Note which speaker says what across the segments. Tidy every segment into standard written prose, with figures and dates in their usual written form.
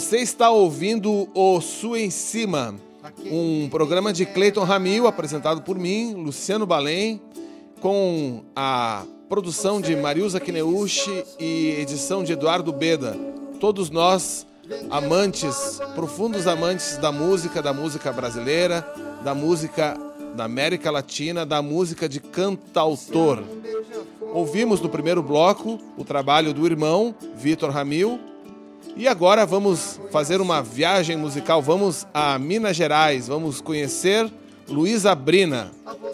Speaker 1: Você está ouvindo o Sua em Cima, um programa de Cleiton Ramil, apresentado por mim, Luciano Balém, com a produção de Mariusa Kineuchi e edição de Eduardo Beda. Todos nós, amantes, profundos amantes da música brasileira, da música da América Latina, da música de cantautor. Ouvimos no primeiro bloco o trabalho do irmão, Vitor Ramil, e agora vamos fazer uma viagem musical, vamos a Minas Gerais, vamos conhecer Luísa Brina.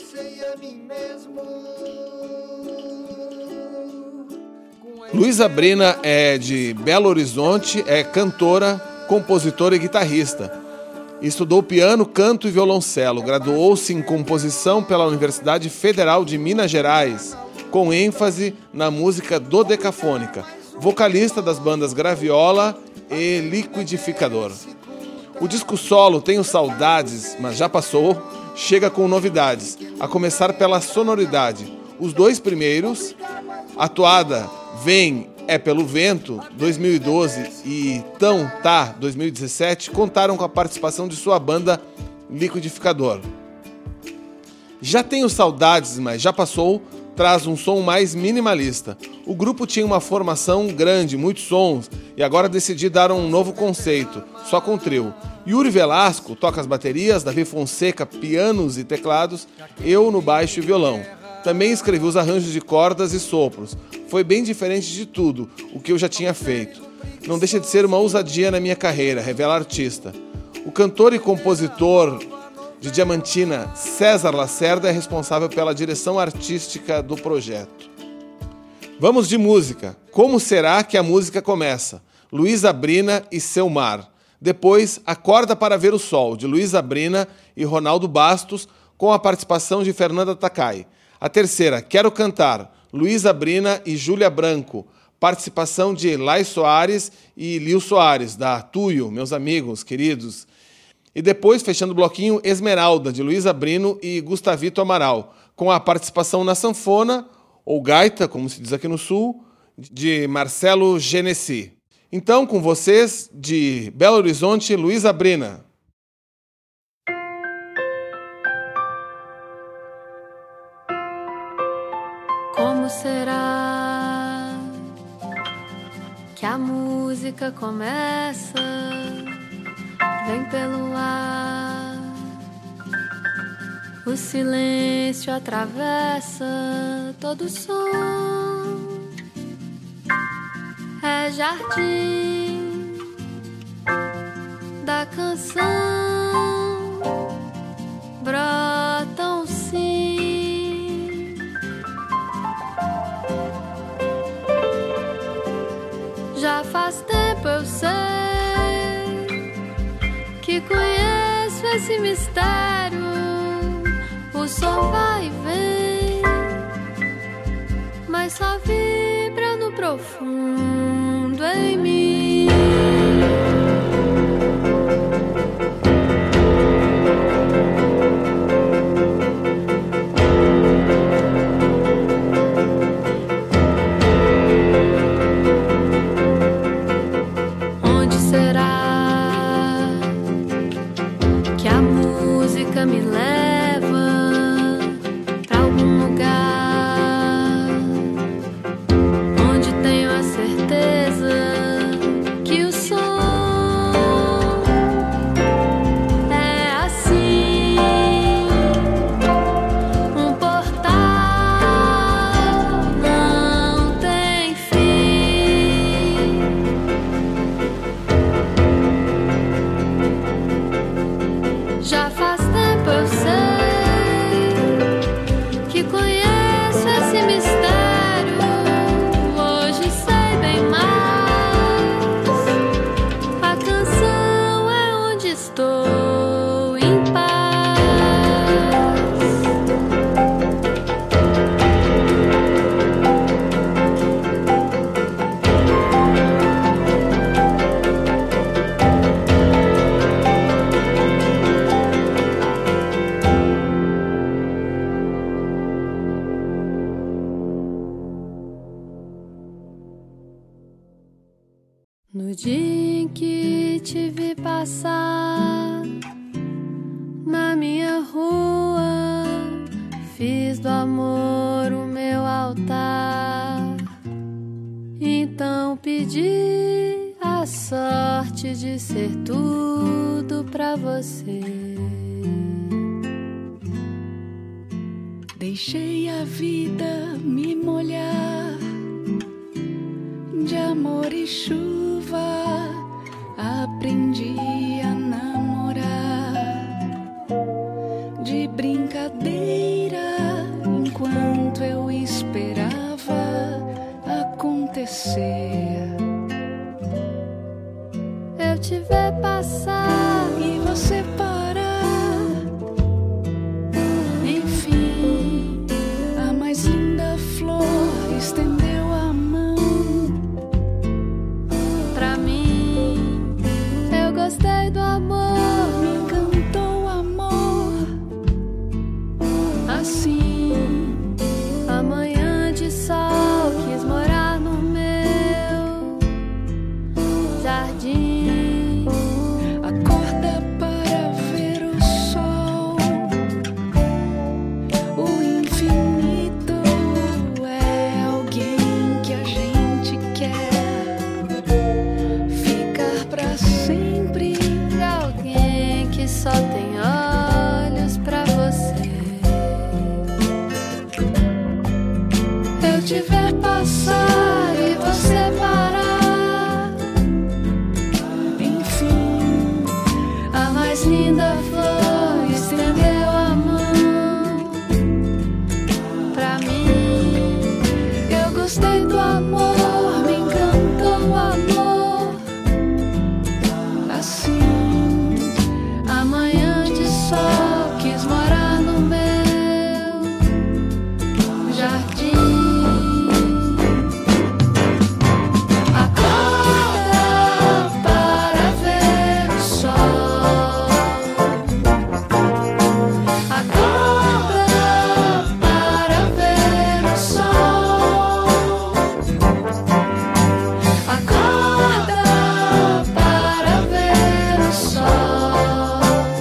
Speaker 1: Luísa Brina é de Belo Horizonte, é cantora, compositora e guitarrista. Estudou piano, canto e violoncelo, graduou-se em composição pela Universidade Federal de Minas Gerais, com ênfase na música dodecafônica, vocalista das bandas Graviola e Liquidificador. O disco solo Tenho Saudades, mas já passou, chega com novidades, a começar pela sonoridade. Os dois primeiros, Atuada Vem é Pelo Vento, 2012, e Tão Tá, 2017, contaram com a participação de sua banda Liquidificador. Já Tenho Saudades, mas já passou, traz um som mais minimalista. O grupo tinha uma formação grande, muitos sons, e agora decidi dar um novo conceito, só com trio. Yuri Velasco toca as baterias, Davi Fonseca pianos e teclados, eu no baixo e violão. Também escrevi os arranjos de cordas e sopros. Foi bem diferente de tudo o que eu já tinha feito. Não deixa de ser uma ousadia na minha carreira, revela artista. O cantor e compositor de Diamantina, César Lacerda, é responsável pela direção artística do projeto. Vamos de música. Como será que a música começa? Luísa Brina e Seu Mar. Depois, Acorda para Ver o Sol, de Luísa Brina e Ronaldo Bastos, com a participação de Fernanda Takai. A terceira, Quero Cantar, Luísa Brina e Júlia Branco, participação de Lai Soares e Lil Soares, da Tuyo, meus amigos, queridos. E depois, fechando o bloquinho, Esmeralda, de Luísa Brino e Gustavito Amaral, com a participação na sanfona, ou gaita, como se diz aqui no Sul, de Marcelo Genesi. Então, com vocês, de Belo Horizonte, Luísa Brina.
Speaker 2: Como será que a música começa? Vem pelo ar, o silêncio atravessa todo som. É jardim da canção, brotam sim. Já faz tempo eu sei que conheço esse mistério. O som vai e vem, mas só vibra no profundo em mim. Onde será que a música me leva pra algum lugar onde tenho a certeza que o som é assim, um portal não tem fim. Já faz tempo eu sei do amor o meu altar. Então pedi a sorte de ser tudo pra você.
Speaker 3: Deixei a vida me molhar de amor e chuva. Aprendi a namorar de brincadeira enquanto eu esperava acontecer.
Speaker 2: Eu te ver passar
Speaker 3: e você parar. Enfim, a mais linda flor estendeu a mão
Speaker 2: pra mim. Eu gostei do amor,
Speaker 3: me encantou o amor. Assim,
Speaker 2: amanhã de sol quis morar no meu jardim.
Speaker 3: Acorda para ver o sol. O infinito é alguém que a gente quer ficar pra sempre.
Speaker 2: De alguém que só tem olhos pra você.
Speaker 3: Eu te ver passar e você parar. Enfim,
Speaker 2: A mais linda flor estendeu a mão pra mim.
Speaker 3: eu gostei do amor, me encantou o amor. Assim,
Speaker 2: Amanhã de sol quis morar no meu jardim.
Speaker 3: acorda para ver o sol. Acorda para ver o sol. Acorda para ver o sol.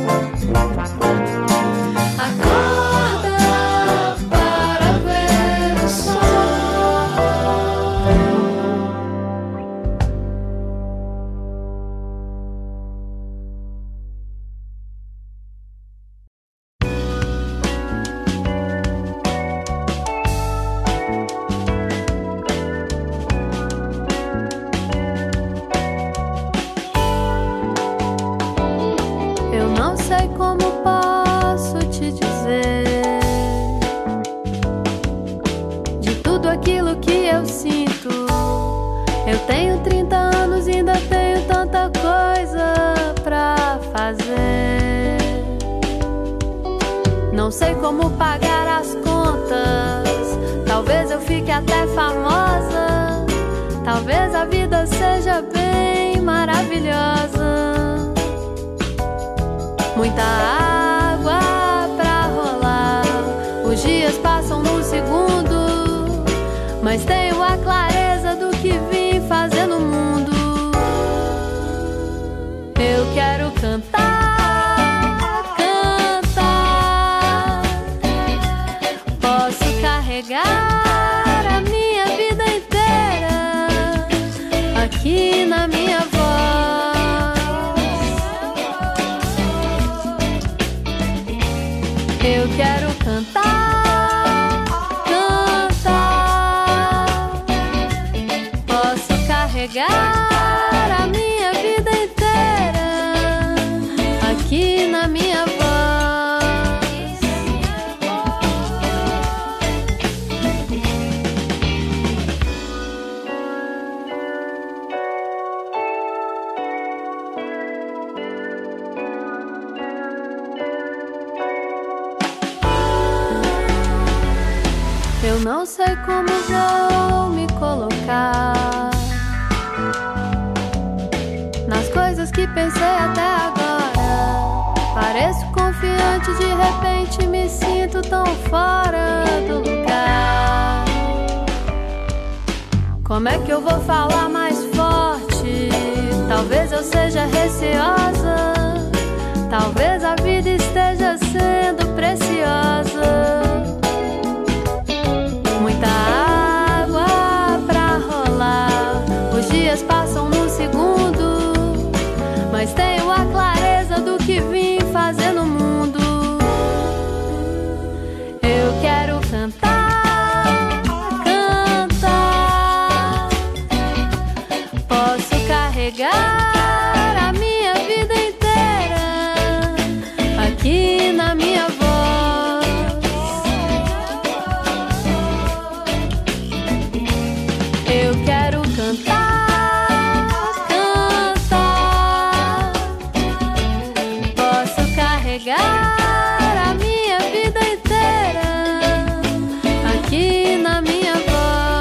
Speaker 3: Acorda para ver o sol.
Speaker 2: Eu não sei como posso te dizer de tudo aquilo que eu sinto. Eu tenho 30 anos e ainda tenho tanta coisa pra fazer. Não sei como pagar as contas. Talvez eu fique até famosa. Talvez a vida seja bem maravilhosa. Muita água pra rolar. Os dias passam num segundo, mas tenho a clareza do que vim fazer no mundo. Eu quero cantar, cantar. Posso carregar a minha vida inteira aqui na minha voz. Eu quero cantar, cantar. Posso carregar a minha vida inteira aqui na minha voz. Eu não sei como vou me colocar nas coisas que pensei até agora. Pareço confiante, de repente me sinto tão fora do lugar. Como é que eu vou falar mais forte? Talvez eu seja receosa. Talvez a vida esteja sendo preciosa. na minha voz. Eu quero cantar, cantar. Posso carregar a minha vida inteira aqui na minha voz.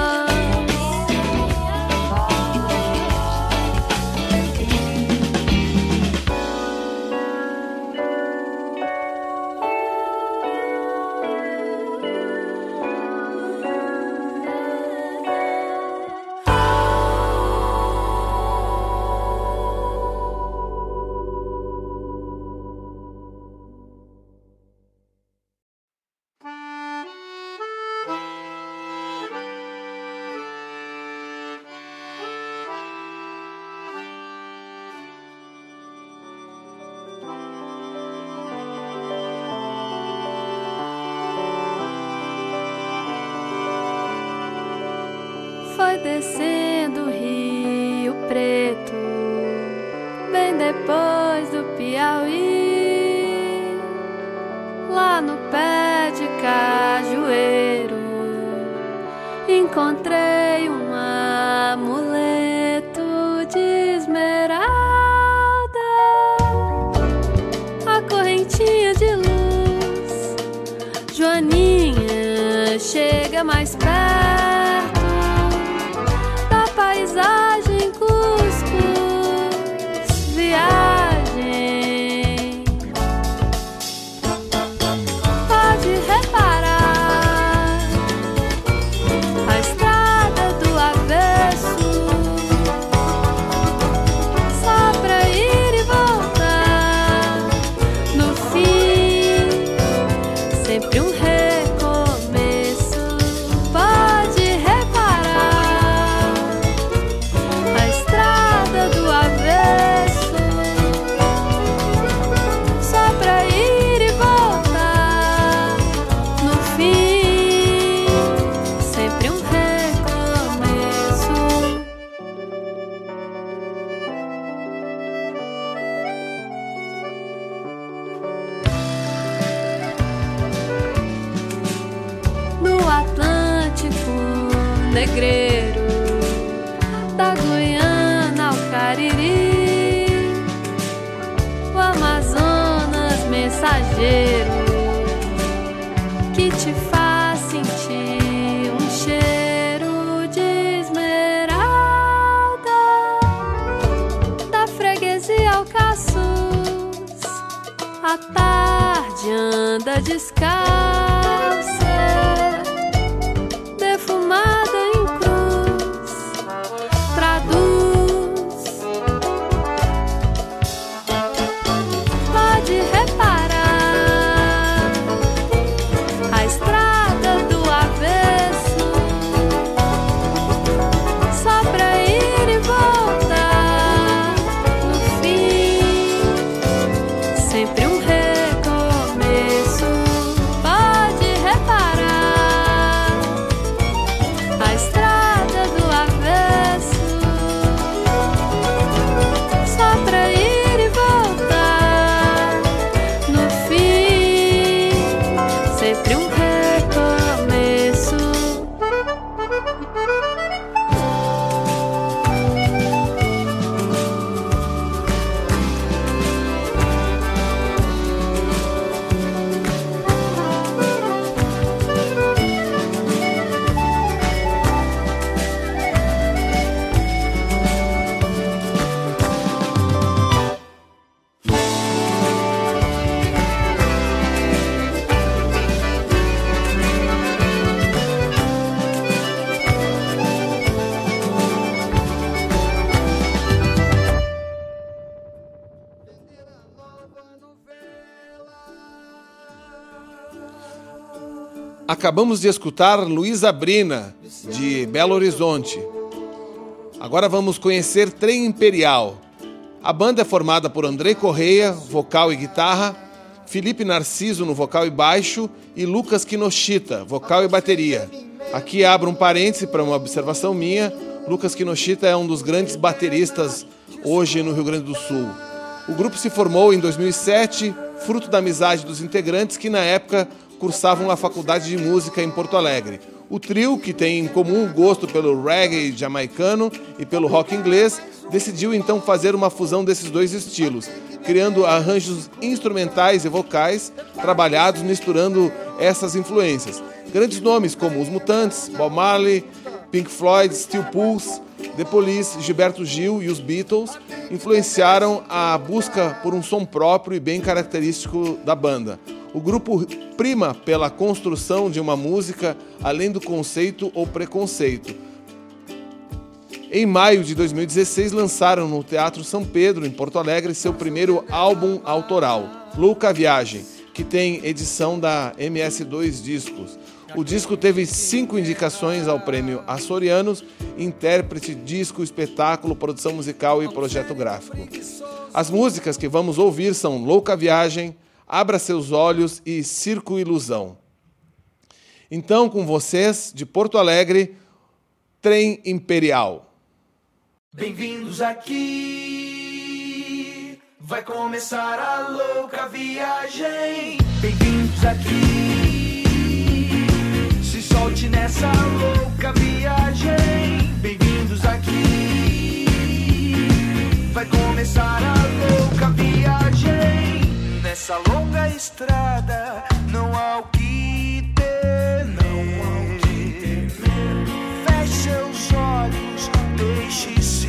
Speaker 2: Foi descendo o Rio Preto, bem depois do Piauí, lá no pé de cajueiro, encontrei um amuleto de esmeralda, a correntinha de luz. Joaninha, chega mais perto, paisagem, cuscuz, viagem. Pode reparar a estrada do avesso, só pra ir e voltar. No fim, sempre um recomeço. Pode reparar a estrada do avesso, só pra ir e voltar. No fim, sempre um recomeço. No Atlântico negreiro, da Guiana ao Cariri, o Amazonas mensageiro, que te faz sentir um cheiro de esmeralda, da freguesia ao Caçuz, a tarde anda descalça, defumada em cruz, traduz. Pode reparar a estrada do avesso, só pra ir e voltar. No fim, sempre um recomeço. Pode reparar a estrada do avesso, só pra ir e voltar. No fim, sempre um recomeço.
Speaker 1: Acabamos de escutar Luísa Brina, de Belo Horizonte. Agora vamos conhecer Trem Imperial. A banda é formada por Andrei Correia, vocal e guitarra, Felipe Narciso no vocal e baixo e Lucas Kinoshita, vocal e bateria. Aqui abro um parêntese para uma observação minha. Lucas Kinoshita é um dos grandes bateristas hoje no Rio Grande do Sul. O grupo se formou em 2007, fruto da amizade dos integrantes que na época cursavam a faculdade de música em Porto Alegre. O trio, que tem em comum o gosto pelo reggae jamaicano e pelo rock inglês, decidiu então fazer uma fusão desses dois estilos, criando arranjos instrumentais e vocais trabalhados misturando essas influências. Grandes nomes como Os Mutantes, Bob Marley, Pink Floyd, Steel Pulse, The Police, Gilberto Gil e os Beatles influenciaram a busca por um som próprio e bem característico da banda. O grupo prima pela construção de uma música além do conceito ou preconceito. Em maio de 2016, lançaram no Teatro São Pedro, em Porto Alegre, seu primeiro álbum autoral, Louca Viagem, que tem edição da MS2 Discos. O disco teve 5 indicações ao prêmio Açorianos, intérprete, disco, espetáculo, produção musical e projeto gráfico. As músicas que vamos ouvir são Louca Viagem, Abra Seus Olhos e Circo Ilusão. Então, com vocês, de Porto Alegre, Trem Imperial.
Speaker 4: Bem-vindos aqui, vai começar a louca viagem. Bem-vindos aqui, se solte nessa louca viagem. Bem-vindos aqui, vai começar a louca viagem. Nessa longa estrada não há o que temer. Feche seus olhos, deixe-se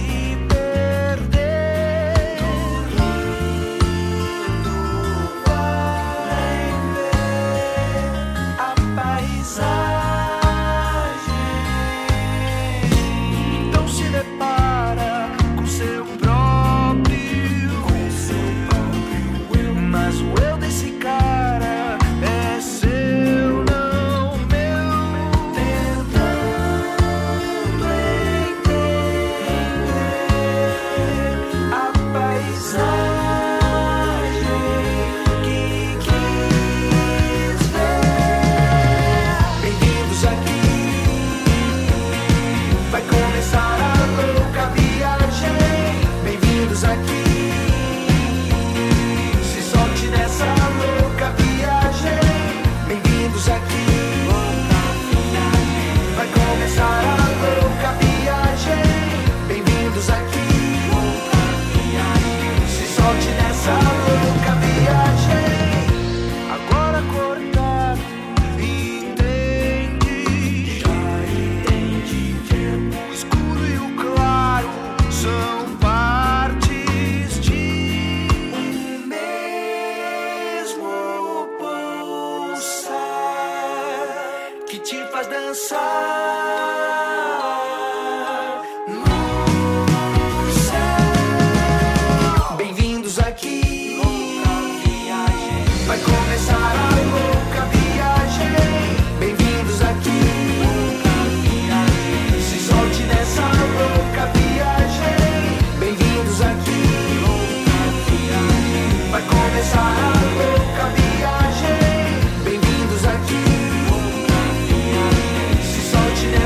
Speaker 4: perder. Tudo vai ver a paisagem. Então se depara com seu próprio eu. Mas o eu desse cara é seu, não meu. Tentando entender a paisagem que quis ver. Bem-vindos aqui, vai começar a louca viagem. Bem-vindos aqui, se solte nessa louca viagem. Bem-vindos aqui, vai começar a louca viagem. Bem-vindos aqui, se solte nessa louca viagem. Agora acordado, entende, já entende. O escuro e o claro são partes de um mesmo pulsar que te faz dançar no céu. Bem-vindos aqui, vai começar a louca viagem. Bem-vindos aqui, se solte nessa louca viagem. Bem-vindos aqui, vai começar a louca viagem. Bem-vindos aqui, se solte nessa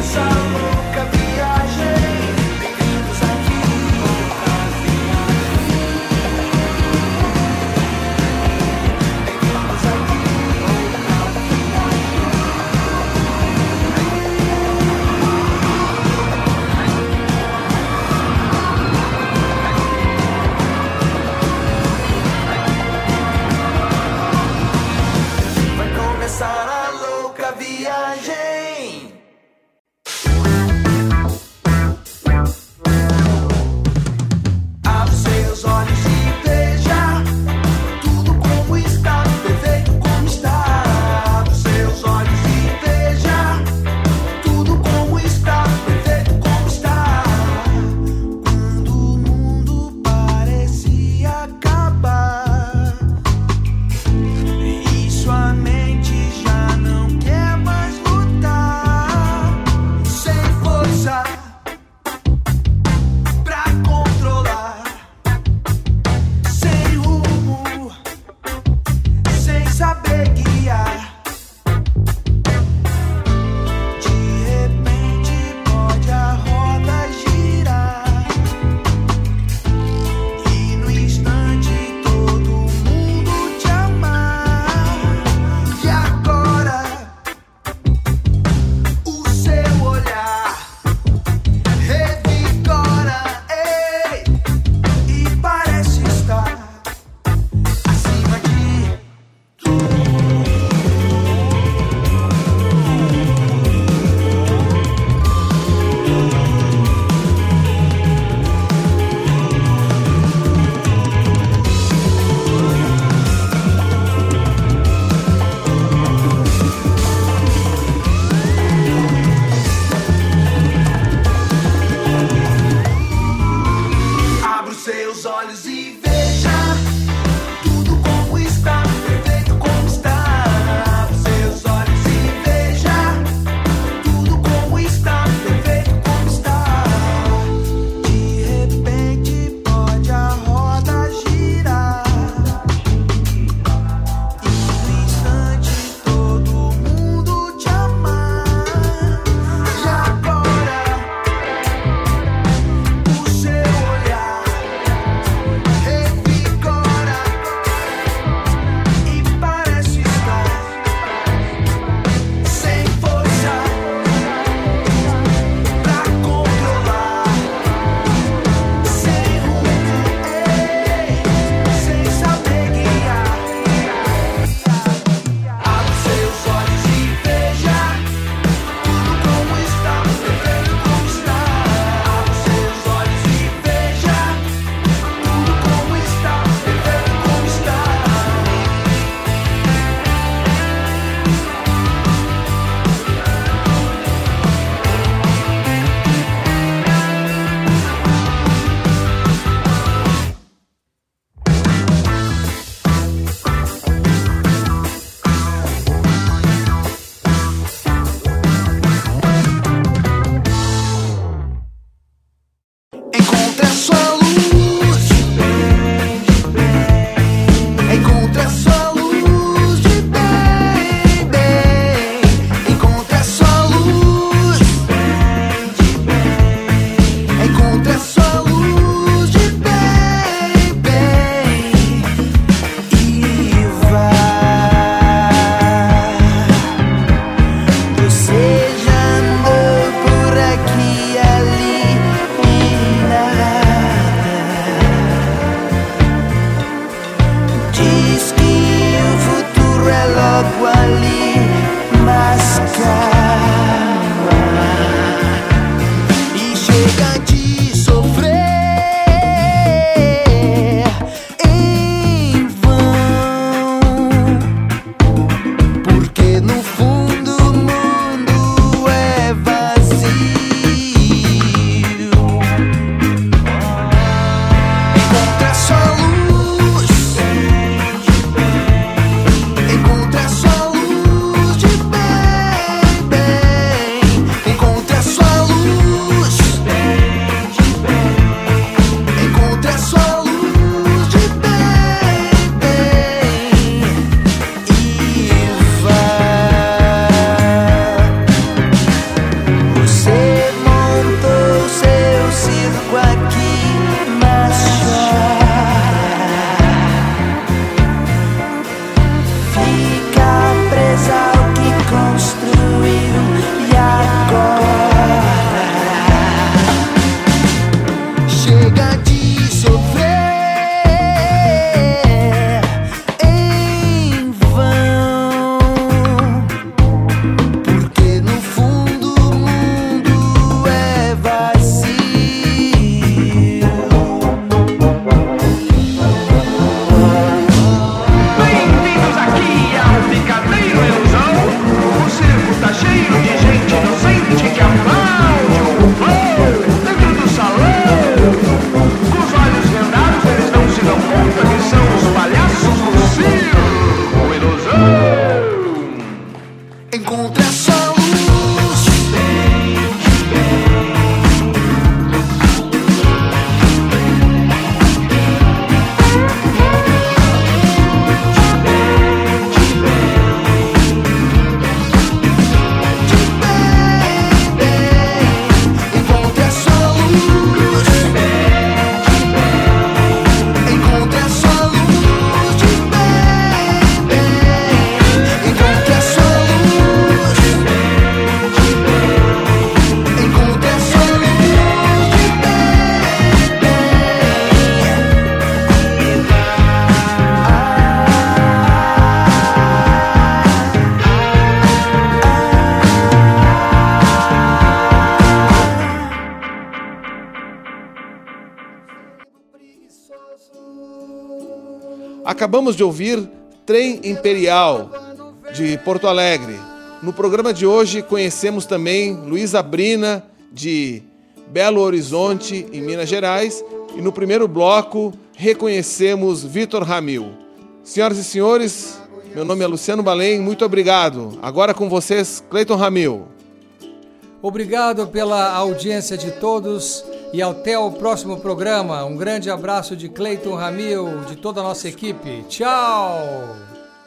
Speaker 1: Acabamos de ouvir Trem Imperial, de Porto Alegre. No programa de hoje conhecemos também Luísa Brina, de Belo Horizonte, em Minas Gerais. E no primeiro bloco reconhecemos Vitor Ramil. Senhoras e senhores, meu nome é Luciano Balém, muito obrigado. Agora com vocês, Cleiton Ramil.
Speaker 5: Obrigado pela audiência de todos e até o próximo programa. Um grande abraço de Cleiton Ramil, de toda a nossa equipe. Tchau!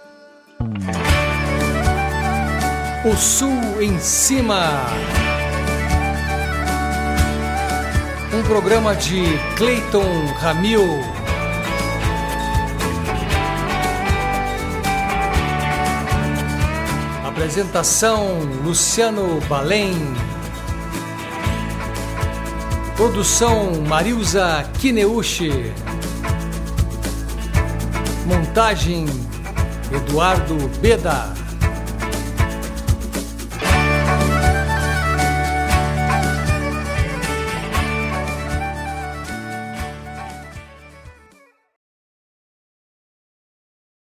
Speaker 5: O Sul em Cima. Um programa de Cleiton Ramil. Apresentação Luciano Balém. Produção Marilza Kineuchi. Montagem Eduardo Beda.